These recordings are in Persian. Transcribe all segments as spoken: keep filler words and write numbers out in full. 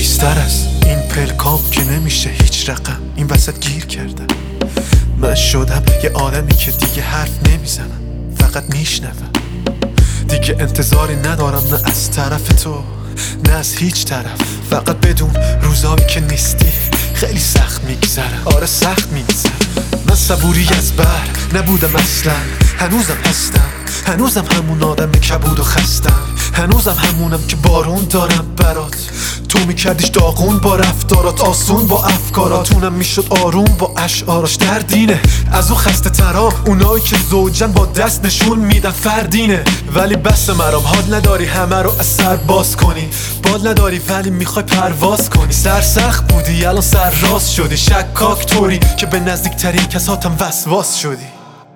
بیشتر از این پلکام که نمیشه هیچ رقم این وسط گیر کردم. من شدم یه آدمی که دیگه حرف نمیزنم، فقط میشنوم. دیگه انتظاری ندارم نه از طرف تو نه از هیچ طرف. فقط بدون روزایی که نیستی خیلی سخت میگذره. آره سخت میگذره. من صبوری از بر نبودم اصلا، هنوزم هستم، هنوزم همون آدم کبود و خستم، هنوزم همونم که بارون دارم برات. تو میکردیش داغون با رفتارات، آسون با افکاراتونم میشد آروم با اشعاراش. دردینه از او خسته ترام اونایی که زوجن با دست نشون میدن فردینه. ولی بس مرام حال نداری همه رو از سر باز کنی، بال نداری ولی میخوای پرواز کنی. سرسخت بودی الان سر راست شدی، شکاک طوری که به نزدیکترین کساتم وسواس شدی.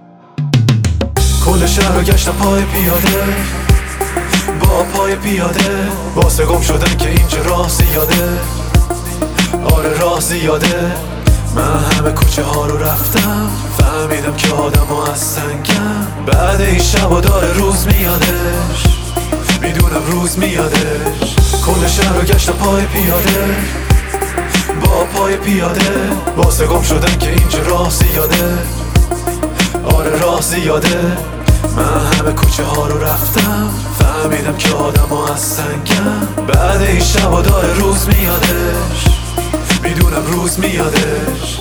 کل شهر رو گشتم پای پیاده، با پای پیاده، واسه گم شدن که اینجا راه زیاده. آره راه زیاده. من همه کوچه ها رو رفتم، فهمیدم که آدم ها از سنگم. بعد این شب و داره روز میادش، میدونم روز میادش. کل شهر رو گشتم پای پیاده، با پای پیاده، واسه گم شدن که اینجا راه زیاده. آره راه زیاده. من همه کوچه ها رو رفتم، فهمیدم که آدم ها از سنگم. بعد این شب و داره روز میادش، میدونم روز میادش.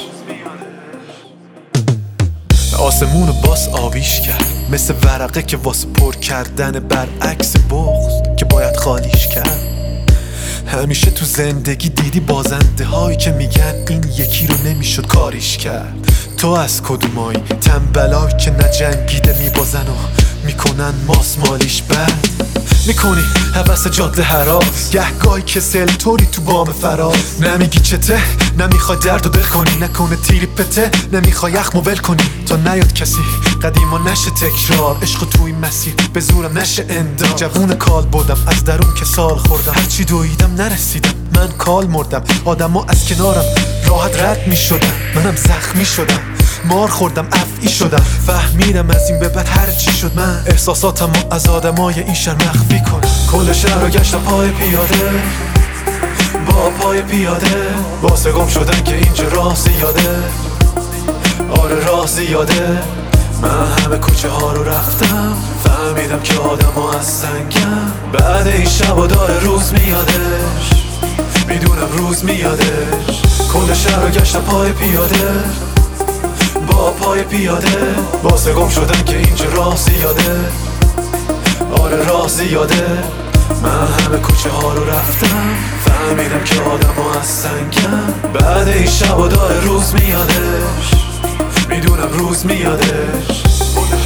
آسمون رو باس آبیش کرد، مثل ورقه که واسه پر کردن برعکس بغض که باید خالیش کرد. همیشه تو زندگی دیدی بازنده هایی که میگن این یکی رو نمیشد کاریش کرد. تو از کدومایی تنبلایی که نجنگیده میبازن و میکنن ماسمالیش بد. میکنی حوث جاده هراس، گهگاهی که سل طوری تو بام فراز. نمیگی چته، نمیخوای درد و دل کنی، نکنه تیری پته، نمیخوای یخمو ول کنی. تا نیاد کسی قدیما نشه تکرار، عشق توی مسیر به زورم نشه انداز. جوون کال بودم از درون که سال خوردم، هرچی دویدم نرسیدم، من کال مردم. آدم ها از کنارم راحت رد میشدم، منم زخمی شدم، مار خوردم افعی شدم. فهمیدم از این به بعد هر چی شد من احساساتم رو از آدمای این شهر مخفی کنم. کل شهر رو گشتم پای پیاده، با پای پیاده، واسه گم شدن که اینجا راه زیاده. آره راه زیاده. من همه کوچه ها رو رفتم، فهمیدم که آدم ها از سنگم. بعد این شب و داره روز میادش، میدونم روز میادش. کل شهر رو گشتم پای پیاده، با پای پیاده، واسه گم شدن که اینجا راه زیاده. آره راه زیاده. من همه کوچه ها رو رفتم، فهمیدم که آدم ها از سنگم. بعد این شب و داره روز میادش، میدونم روز میادش.